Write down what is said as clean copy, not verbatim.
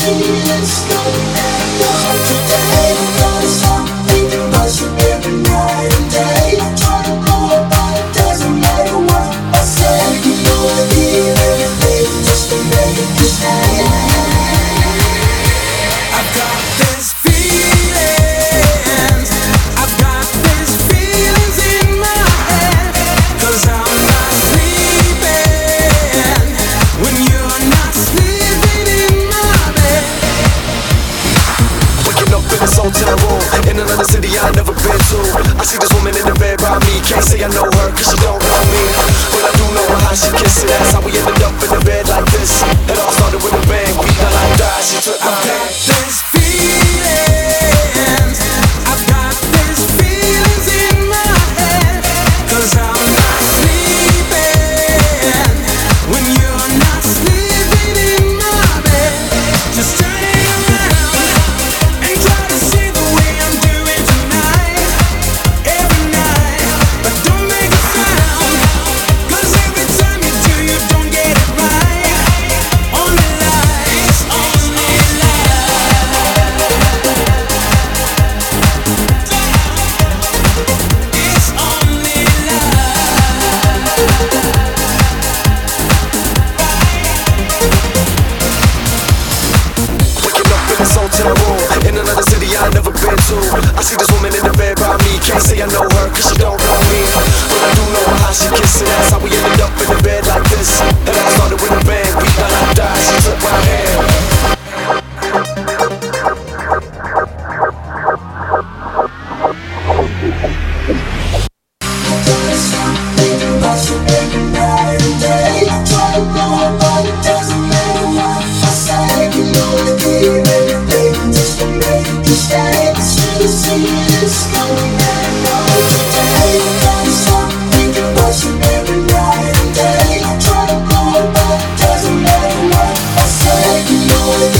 In another city I never been to, I see this woman in the bed by me. Can't say I know her cause she don't know me, but I do know how she kisses. That's how we ended up in the bed like this. It all started with a bang, we got like that. She took my hand. This feelings, I've got these feelings in my head, cause I'm not sleeping when you're not sleeping in my bed. Just turning around and try to see the way I'm doing tonight, every night. But don't make a sound, cause every time you do, you don't get it right. Only lies, only lies. It's only lies. Waking up in this hotel room in another city I never been to. I see this woman in the bed by me. Can't say I know her cause she don't know me, but I do know how she kisses. That's how we ended up in the bed like this. It all started with a bang, we got like that. She took my hand. Doesn't matter what I say, you know it.